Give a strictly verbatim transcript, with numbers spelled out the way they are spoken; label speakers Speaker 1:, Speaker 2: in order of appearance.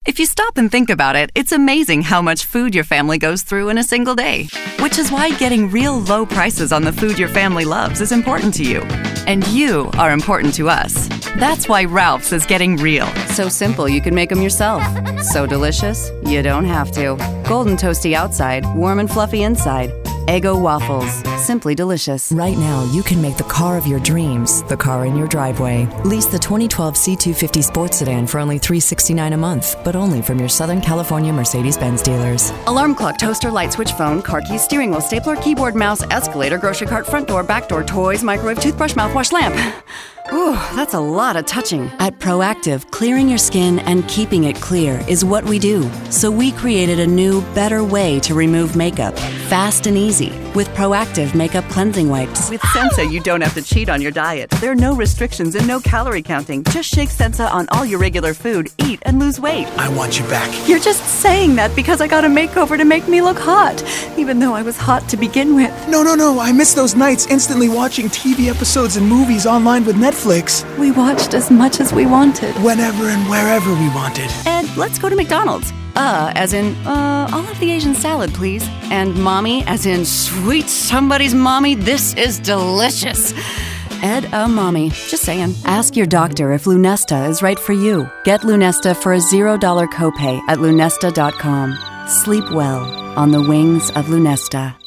Speaker 1: If you stop and think about it, it's amazing how much food your family goes through in a single day. Which is why getting real low prices on the food your family loves is important to you. And you are important to us. That's why Ralph's is getting real. So simple you can make them yourself. So delicious, you don't have to. Golden toasty outside, warm and fluffy inside. Eggo waffles. Simply delicious.
Speaker 2: Right now, you can make the car of your dreams the car in your driveway. Lease the twenty twelve C two fifty Sports Sedan for only three hundred sixty-nine dollars a month, but only from your Southern California Mercedes-Benz dealers.
Speaker 1: Alarm clock, toaster, light switch, phone, car keys, steering wheel, stapler, keyboard, mouse, escalator, grocery cart, front door, back door, toys, microwave, toothbrush, mouthwash, lamp. Ooh, that's a lot of touching. At Proactive, clearing your skin and keeping it clear is what we do. So we created a new, better way to remove makeup. Fast and easy. With Proactive Makeup Cleansing Wipes. With Sensa, you don't have to cheat on your diet. There are no restrictions and no calorie counting. Just shake Sensa on all your regular food, eat, and lose weight.
Speaker 3: I want you back.
Speaker 1: You're just saying that because I got a makeover to make me look hot, even though I was hot to begin with.
Speaker 3: No, no, no. I miss those nights instantly watching T V episodes and movies online with Netflix.
Speaker 1: We watched as much as we wanted.
Speaker 3: Whenever and wherever we wanted.
Speaker 1: Ed, let's go to McDonald's. Uh, as in, uh, I'll have the Asian salad, please. And mommy, as in, sweet somebody's mommy, this is delicious. Ed, uh, mommy, just saying. Ask your doctor if Lunesta is right for you. Get Lunesta for a zero dollar copay at lunesta dot com. Sleep well on the wings of Lunesta.